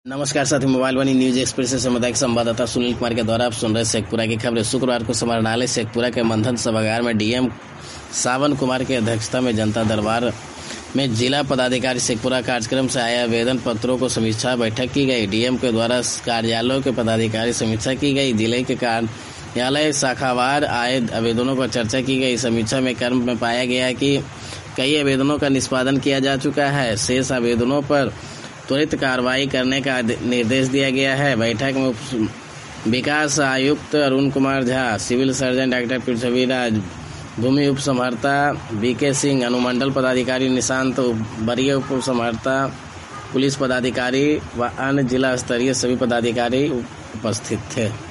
नमस्कार साथी, मोबाइल वाणी news express से सामुदायिक संवाददाता सुनील कुमार के द्वारा आप सुन रहे शेखपुरा की खबरें। शुक्रवार को समाहरणालय शेखपुरा के मंथन सभागार में डीएम सावन कुमार की अध्यक्षता में जनता दरबार में जिला पदाधिकारी शेखपुरा कार्यक्रम से आए आवेदन पत्रों को समीक्षा बैठक की गई। डीएम के द्वारा कार्यालयों के पदाधिकारी समीक्षा की गई। जिले के कार्यालय शाखावार आए आवेदनों पर चर्चा की गई। समीक्षा में क्रम में पाया गया कि कई आवेदनों का निष्पादन किया जा चुका है। शेष आवेदनों पर त्वरित कार्रवाई करने का निर्देश दिया गया है। बैठक में विकास आयुक्त Arun Kumar Jha, civil surgeon doctor Prithviraj, भूमि उप समहर्ता बीके सिंह, अनुमंडल पदाधिकारी निशांत, वरीय उप समहर्ता, पुलिस पदाधिकारी व अन्य जिला स्तरीय सभी पदाधिकारी उपस्थित थे।